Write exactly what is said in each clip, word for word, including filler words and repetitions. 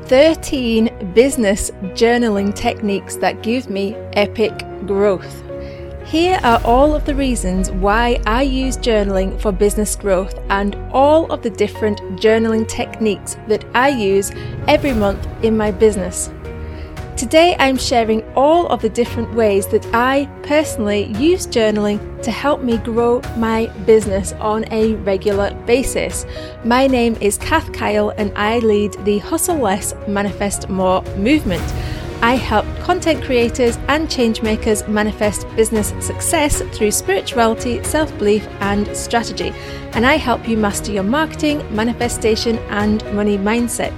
thirteen business journaling techniques that give me epic growth. Here are all of the reasons why I use journaling for business growth and all of the different journaling techniques that I use every month in my business. Today I'm sharing all of the different ways that I personally use journaling to help me grow my business on a regular basis. My name is Kath Kyle and I lead the Hustle Less, Manifest More movement. I help content creators and change makers manifest business success through spirituality, self-belief and strategy. And I help you master your marketing, manifestation and money mindset.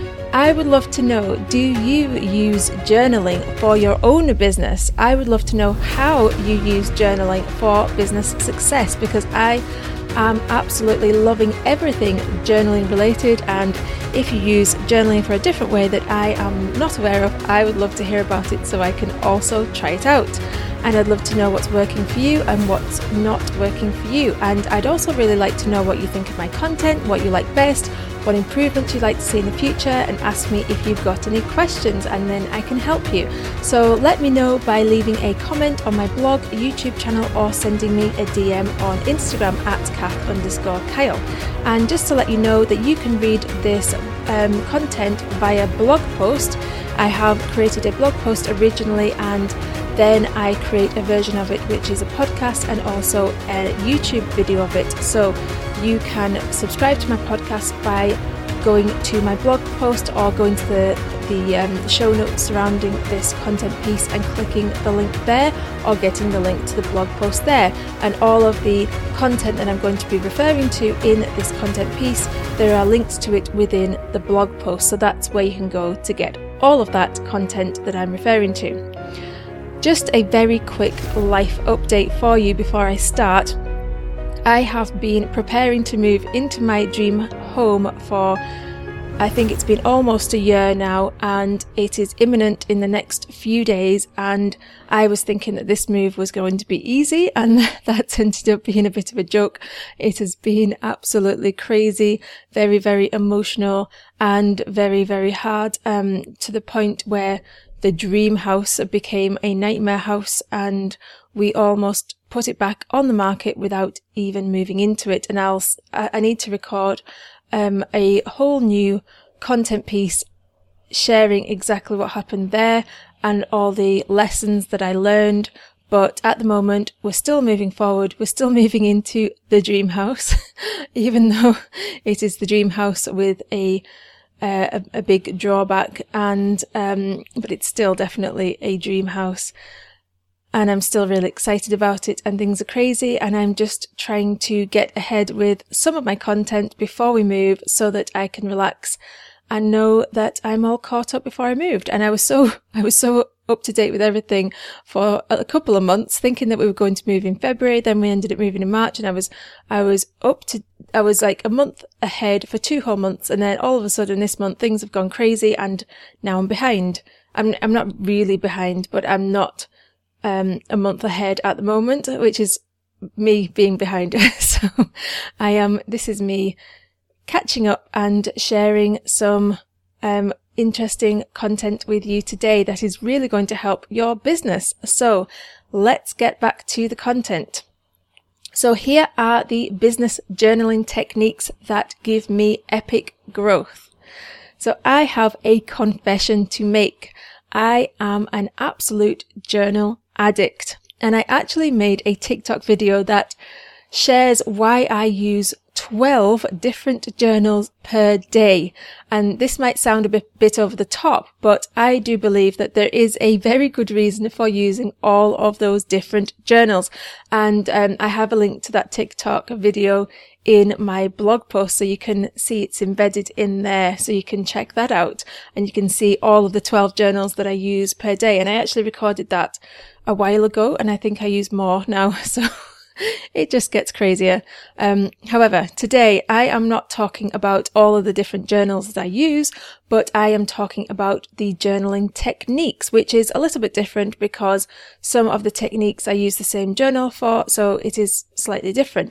I would love to know, do you use journaling for your own business? I would love to know how you use journaling for business success, because I am absolutely loving everything journaling related, and if you use journaling for a different way that I am not aware of, I would love to hear about it so I can also try it out. And I'd love to know what's working for you and what's not working for you. And I'd also really like to know what you think of my content, what you like best, what improvements you'd like to see in the future, and ask me if you've got any questions and then I can help you. So let me know by leaving a comment on my blog, YouTube channel, or sending me a D M on Instagram at Kath underscore Kyle. And just to let you know that you can read this um, content via blog post. I have created a blog post originally and then I create a version of it which is a podcast and also a YouTube video of it. So you can subscribe to my podcast by going to my blog post or going to the, the um, show notes surrounding this content piece and clicking the link there, or getting the link to the blog post there. And all of the content that I'm going to be referring to in this content piece, there are links to it within the blog post. So that's where you can go to get all of that content that I'm referring to. Just a very quick life update for you before I start. I have been preparing to move into my dream home for, I think it's been almost a year now, and it is imminent in the next few days, and I was thinking that this move was going to be easy, and that ended up being a bit of a joke. It has been absolutely crazy, very, very emotional and very, very hard, um, to the point where the dream house became a nightmare house, and we almost put it back on the market without even moving into it. And I'll, I need to record um, a whole new content piece sharing exactly what happened there and all the lessons that I learned. But at the moment, we're still moving forward. We're still moving into the dream house, even though it is the dream house with a Uh, a, a big drawback, and um, but it's still definitely a dream house, and I'm still really excited about it, and things are crazy, and I'm just trying to get ahead with some of my content before we move so that I can relax and know that I'm all caught up before I moved. And I was so I was so up to date with everything for a couple of months, thinking that we were going to move in February, then we ended up moving in March, and I was I was up to I was like a month ahead for two whole months, and then all of a sudden this month things have gone crazy and now I'm behind. I'm I'm not really behind, but I'm not um a month ahead at the moment, which is me being behind. So I am this is me catching up and sharing some um interesting content with you today that is really going to help your business. So let's get back to the content. So here are the business journaling techniques that give me epic growth. So I have a confession to make. I am an absolute journal addict, and I actually made a TikTok video that shares why I use twelve different journals per day. And this might sound a bit, bit over the top, but I do believe that there is a very good reason for using all of those different journals. And um, I have a link to that TikTok video in my blog post, so you can see it's embedded in there, so you can check that out and you can see all of the twelve journals that I use per day. And I actually recorded that a while ago, and I think I use more now, so it just gets crazier. Um, however, today I am not talking about all of the different journals that I use, but I am talking about the journaling techniques, which is a little bit different because some of the techniques I use the same journal for, so it is slightly different.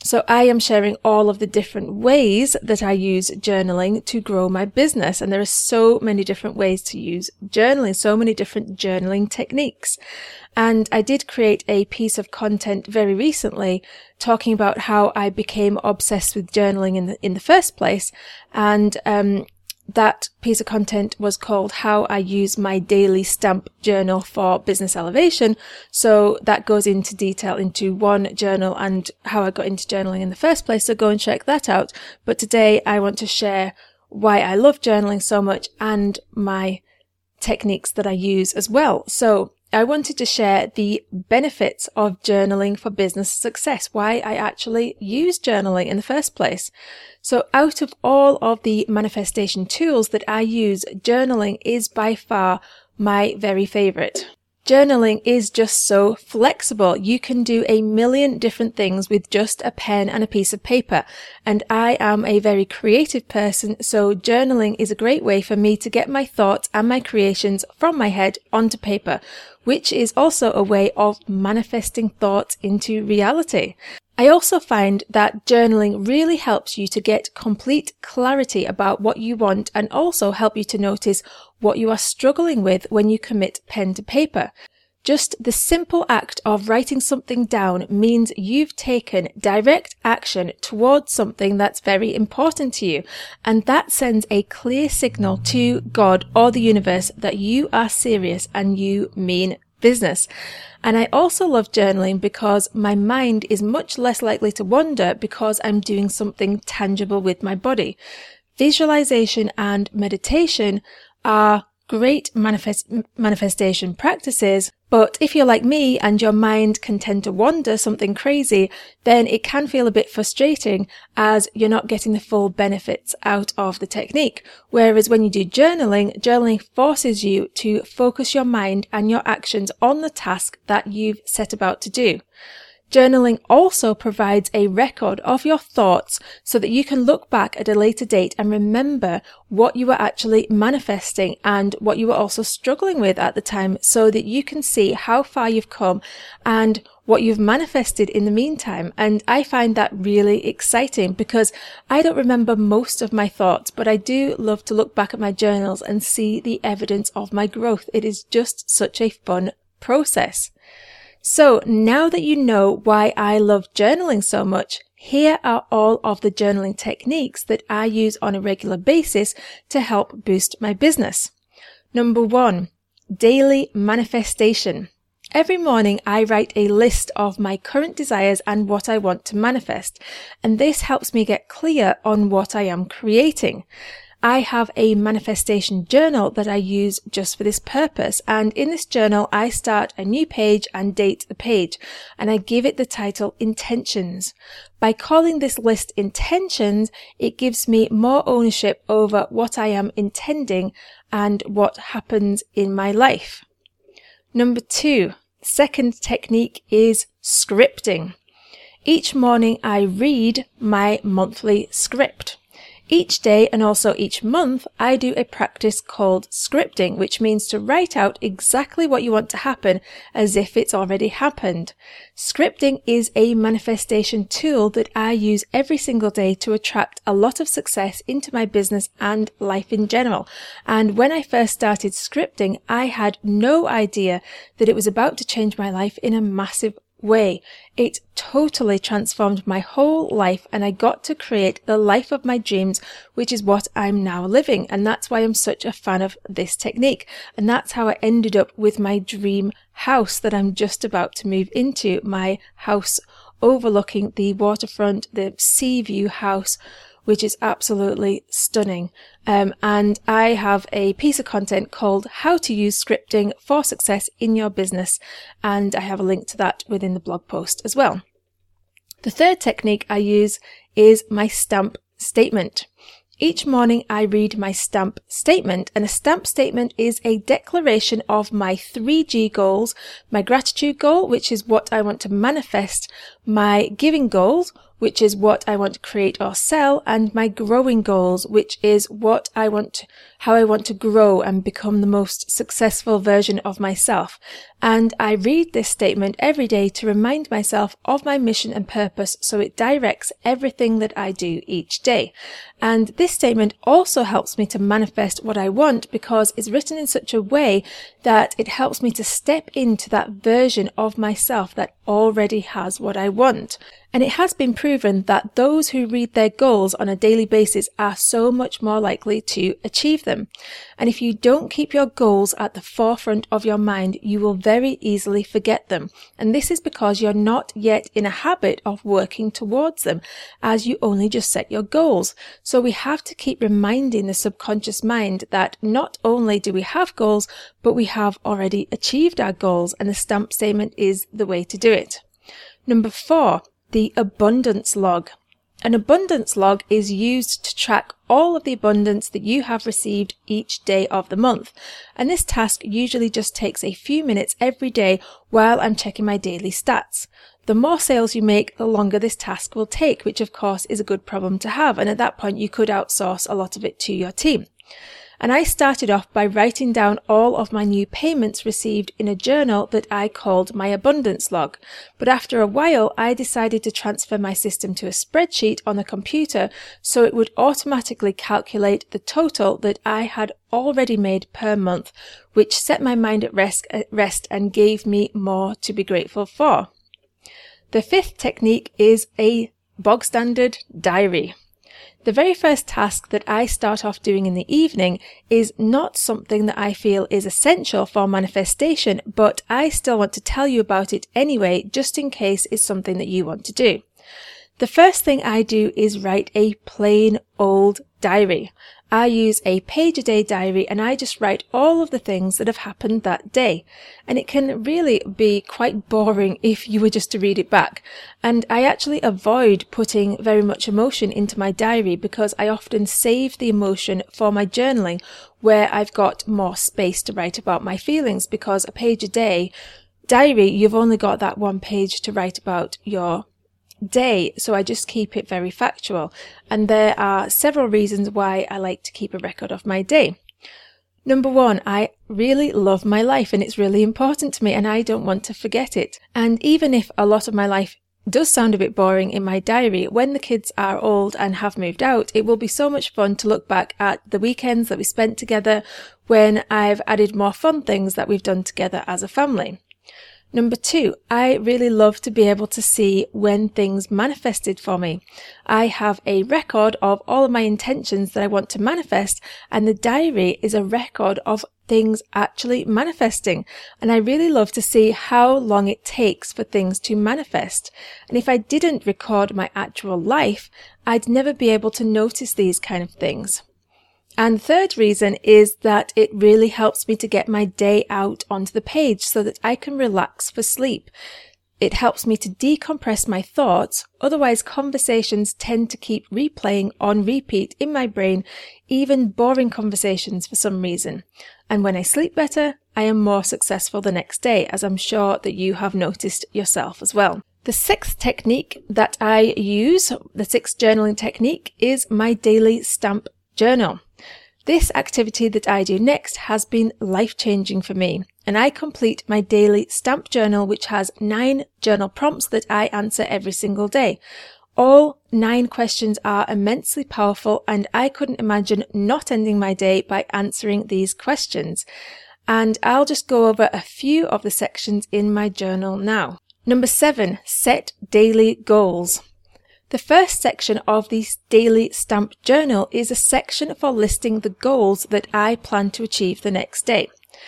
So I am sharing all of the different ways that I use journaling to grow my business. And there are so many different ways to use journaling, so many different journaling techniques. And I did create a piece of content very recently talking about how I became obsessed with journaling in the, in the first place. And, um, that piece of content was called How I Use My Daily Stamp Journal for Business Elevation. So that goes into detail into one journal and how I got into journaling in the first place. So go and check that out. But today I want to share why I love journaling so much and my techniques that I use as well. So I wanted to share the benefits of journaling for business success, why I actually use journaling in the first place. So out of all of the manifestation tools that I use, journaling is by far my very favorite. Journaling is just so flexible. You can do a million different things with just a pen and a piece of paper. And I am a very creative person, so journaling is a great way for me to get my thoughts and my creations from my head onto paper, which is also a way of manifesting thoughts into reality. I also find that journaling really helps you to get complete clarity about what you want and also help you to notice what you are struggling with when you commit pen to paper. Just the simple act of writing something down means you've taken direct action towards something that's very important to you. And that sends a clear signal to God or the universe that you are serious and you mean business. And I also love journaling because my mind is much less likely to wander because I'm doing something tangible with my body. Visualization and meditation are great manifest, manifestation practices, but if you're like me and your mind can tend to wander something crazy, then it can feel a bit frustrating as you're not getting the full benefits out of the technique. Whereas when you do journaling, journaling forces you to focus your mind and your actions on the task that you've set about to do. Journaling also provides a record of your thoughts so that you can look back at a later date and remember what you were actually manifesting and what you were also struggling with at the time so that you can see how far you've come and what you've manifested in the meantime. And I find that really exciting because I don't remember most of my thoughts, but I do love to look back at my journals and see the evidence of my growth. It is just such a fun process. So now that you know why I love journaling so much, here are all of the journaling techniques that I use on a regular basis to help boost my business. Number one, daily manifestation. Every morning I write a list of my current desires and what I want to manifest, and this helps me get clear on what I am creating. I have a manifestation journal that I use just for this purpose, and in this journal I start a new page and date the page, and I give it the title Intentions. By calling this list Intentions, it gives me more ownership over what I am intending and what happens in my life. Number two, second technique is scripting. Each morning I read my monthly script. Each day and also each month, I do a practice called scripting, which means to write out exactly what you want to happen as if it's already happened. Scripting is a manifestation tool that I use every single day to attract a lot of success into my business and life in general. And when I first started scripting, I had no idea that it was about to change my life in a massive way. It totally transformed my whole life and I got to create the life of my dreams, which is what I'm now living. And that's why I'm such a fan of this technique. And that's how I ended up with my dream house that I'm just about to move into, my house overlooking the waterfront, the sea view house, which is absolutely stunning. Um, and I have a piece of content called How to Use Scripting for Success in Your Business. And I have a link to that within the blog post as well. The third technique I use is my stamp statement. Each morning I read my stamp statement, and a stamp statement is a declaration of my three G goals, my gratitude goal, which is what I want to manifest, my giving goals, which is what I want to create or sell, and my growing goals, which is what I want to, how I want to grow and become the most successful version of myself. And I read this statement every day to remind myself of my mission and purpose, so it directs everything that I do each day. And this statement also helps me to manifest what I want, because it's written in such a way that it helps me to step into that version of myself that already has what I want. And it has been proven that those who read their goals on a daily basis are so much more likely to achieve them. And if you don't keep your goals at the forefront of your mind, you will very easily forget them. And this is because you're not yet in a habit of working towards them, as you only just set your goals. So we have to keep reminding the subconscious mind that not only do we have goals, but we have already achieved our goals, and the stamp statement is the way to do it. Number four, the abundance log. An abundance log is used to track all of the abundance that you have received each day of the month. And this task usually just takes a few minutes every day while I'm checking my daily stats. The more sales you make, the longer this task will take, which of course is a good problem to have. And at that point, you could outsource a lot of it to your team. And I started off by writing down all of my new payments received in a journal that I called my abundance log. But after a while, I decided to transfer my system to a spreadsheet on the computer so it would automatically calculate the total that I had already made per month, which set my mind at rest, at rest and gave me more to be grateful for. The fifth technique is a bog standard diary. The very first task that I start off doing in the evening is not something that I feel is essential for manifestation, but I still want to tell you about it anyway, just in case it's something that you want to do. The first thing I do is write a plain old diary. I use a page-a-day diary, and I just write all of the things that have happened that day. And it can really be quite boring if you were just to read it back. And I actually avoid putting very much emotion into my diary because I often save the emotion for my journaling, where I've got more space to write about my feelings, because a page-a-day diary, you've only got that one page to write about your day, so I just keep it very factual. And there are several reasons why I like to keep a record of my day. Number one, I really love my life and it's really important to me and I don't want to forget it. And even if a lot of my life does sound a bit boring in my diary, when the kids are old and have moved out, it will be so much fun to look back at the weekends that we spent together, when I've added more fun things that we've done together as a family. Number two, I really love to be able to see when things manifested for me. I have a record of all of my intentions that I want to manifest, and the diary is a record of things actually manifesting. And I really love to see how long it takes for things to manifest. And if I didn't record my actual life, I'd never be able to notice these kind of things. And the third reason is that it really helps me to get my day out onto the page so that I can relax for sleep. It helps me to decompress my thoughts, otherwise conversations tend to keep replaying on repeat in my brain, even boring conversations for some reason. And when I sleep better, I am more successful the next day, as I'm sure that you have noticed yourself as well. The sixth technique that I use, the sixth journaling technique, is my daily stamp journal. This activity that I do next has been life-changing for me, and I complete my daily stamp journal, which has nine journal prompts that I answer every single day. All nine questions are immensely powerful, and I couldn't imagine not ending my day by answering these questions. And I'll just go over a few of the sections in my journal now. Number seven, set daily goals. The first section of this daily stamp journal is a section for listing the goals that I plan to achieve the next day.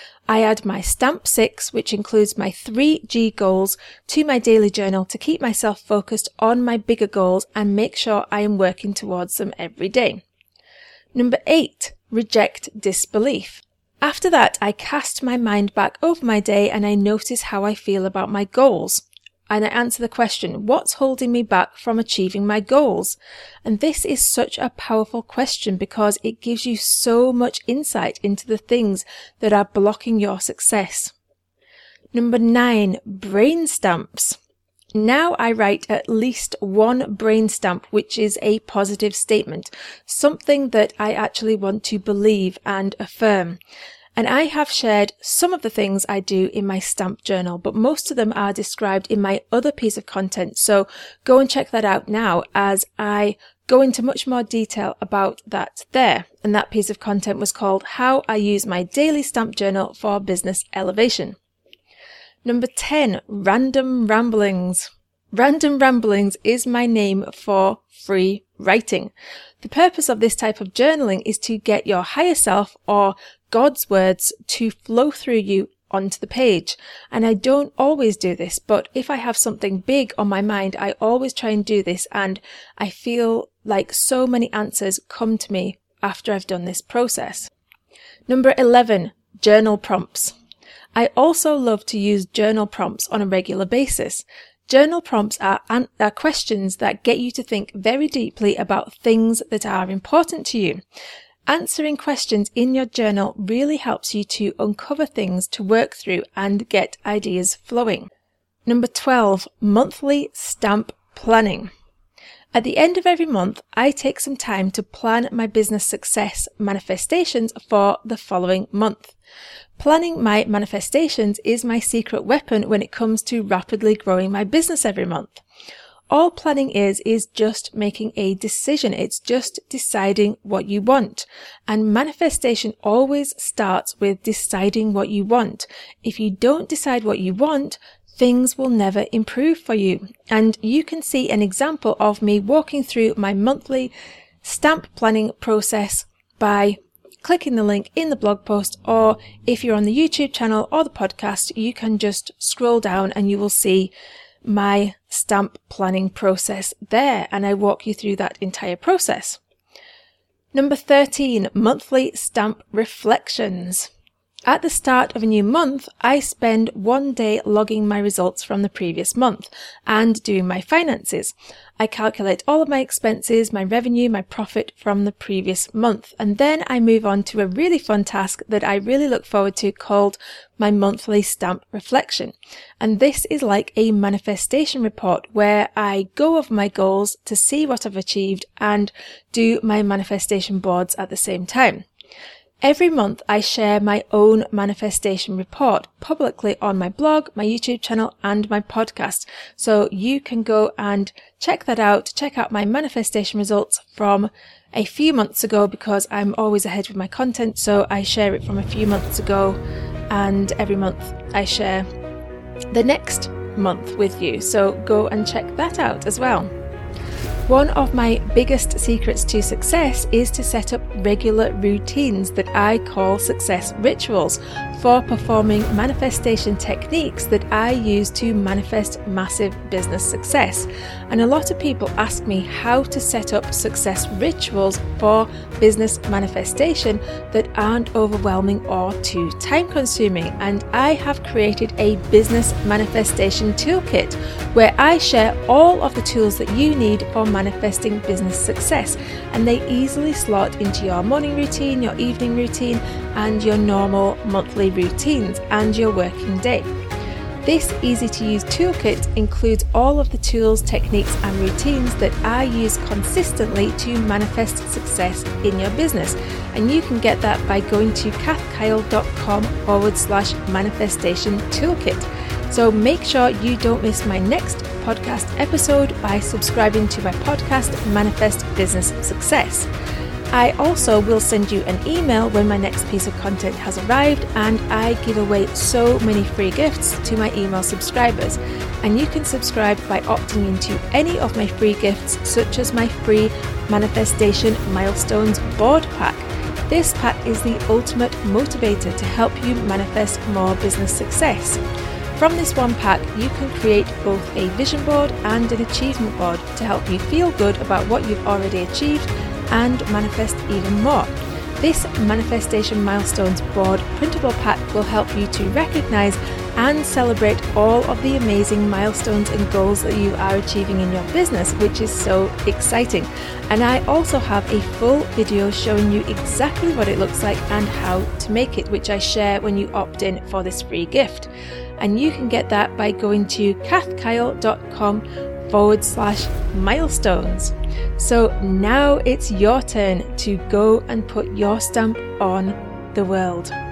I add my stamp six, which includes my three G goals, to my daily journal to keep myself focused on my bigger goals and make sure I am working towards them every day. Number eight, reject disbelief. After that, I cast my mind back over my day and I notice how I feel about my goals. And I answer the question, what's holding me back from achieving my goals? And this is such a powerful question because it gives you so much insight into the things that are blocking your success. Number nine, brain stamps. Now I write at least one brain stamp, which is a positive statement, something that I actually want to believe and affirm. And I have shared some of the things I do in my stamp journal, but most of them are described in my other piece of content. So go and check that out now as I go into much more detail about that there. And that piece of content was called How I Use My Daily Stamp Journal for Business Elevation. Number ten, Random Ramblings. Random Ramblings is my name for free writing. The purpose of this type of journaling is to get your higher self or God's words to flow through you onto the page. And I don't always do this, but if I have something big on my mind, I always try and do this, and I feel like so many answers come to me after I've done this process. Number eleven, Journal Prompts. I also love to use journal prompts on a regular basis. Journal prompts are, an- are questions that get you to think very deeply about things that are important to you. Answering questions in your journal really helps you to uncover things to work through and get ideas flowing. Number twelve, Monthly Stamp Planning. At the end of every month, I take some time to plan my business success manifestations for the following month. Planning my manifestations is my secret weapon when it comes to rapidly growing my business every month. All planning is, is just making a decision. It's just deciding what you want. And manifestation always starts with deciding what you want. If you don't decide what you want, things will never improve for you. And you can see an example of me walking through my monthly stamp planning process by clicking the link in the blog post, or if you're on the YouTube channel or the podcast, you can just scroll down and you will see my stamp planning process there, and I walk you through that entire process. Number thirteen, Monthly Stamp Reflections. At the start of a new month, I spend one day logging my results from the previous month and doing my finances. I calculate all of my expenses, my revenue, my profit from the previous month, and then I move on to a really fun task that I really look forward to called my monthly stamp reflection. And this is like a manifestation report where I go over my goals to see what I've achieved and do my manifestation boards at the same time. Every month I share my own manifestation report publicly on my blog, my YouTube channel and my podcast. So you can go and check that out, check out my manifestation results from a few months ago, because I'm always ahead with my content. So I share it from a few months ago, and every month I share the next month with you. So go and check that out as well. One of my biggest secrets to success is to set up regular routines that I call success rituals for performing manifestation techniques that I use to manifest massive business success. And a lot of people ask me how to set up success rituals for business manifestation that aren't overwhelming or too time consuming. And I have created a business manifestation toolkit where I share all of the tools that you need for manifesting business success, and they easily slot into your morning routine, your evening routine, and your normal monthly routines and your working day. This easy to use toolkit includes all of the tools, techniques and routines that I use consistently to manifest success in your business, and you can get that by going to kathkyle.com forward slash manifestation toolkit. So make sure you don't miss my next podcast episode by subscribing to my podcast, Manifest Business Success. I also will send you an email when my next piece of content has arrived, and I give away so many free gifts to my email subscribers. And you can subscribe by opting into any of my free gifts, such as my free Manifestation Milestones board pack. This pack is the ultimate motivator to help you manifest more business success. From this one pack, you can create both a vision board and an achievement board to help you feel good about what you've already achieved and manifest even more. This Manifestation Milestones board printable pack will help you to recognize and celebrate all of the amazing milestones and goals that you are achieving in your business, which is so exciting. And I also have a full video showing you exactly what it looks like and how to make it, which I share when you opt in for this free gift. and you can get that by going to kathkyle.com forward slash milestones. So now it's your turn to go and put your stamp on the world.